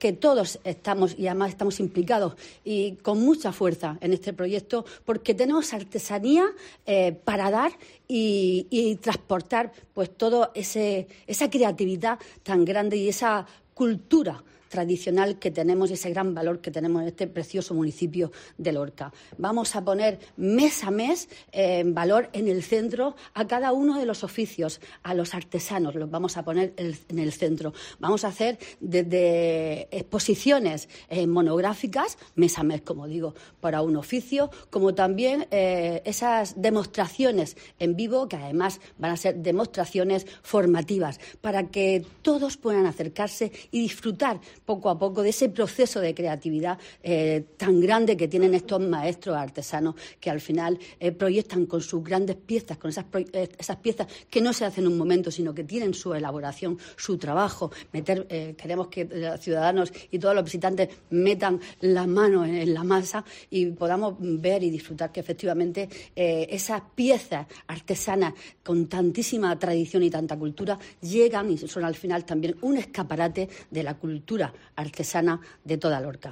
que todos estamos y además estamos implicados y con mucha fuerza en este proyecto porque tenemos artesanía para dar y transportar pues toda esa creatividad tan grande y esa cultura tradicional que tenemos y ese gran valor que tenemos en este precioso municipio de Lorca. Vamos a poner mes a mes en valor en el centro a cada uno de los oficios, a los artesanos los vamos a poner en el centro. Vamos a hacer desde exposiciones monográficas, mes a mes, como digo, para un oficio, como también esas demostraciones en vivo, que además van a ser demostraciones formativas, para que todos puedan acercarse y disfrutar poco a poco de ese proceso de creatividad tan grande que tienen estos maestros artesanos que al final proyectan con sus grandes piezas, con esas piezas que no se hacen en un momento, sino que tienen su elaboración, su trabajo. Queremos que los ciudadanos y todos los visitantes metan la mano en la masa y podamos ver y disfrutar que efectivamente esas piezas artesanas con tantísima tradición y tanta cultura llegan y son al final también un escaparate de la cultura artesana de toda Lorca.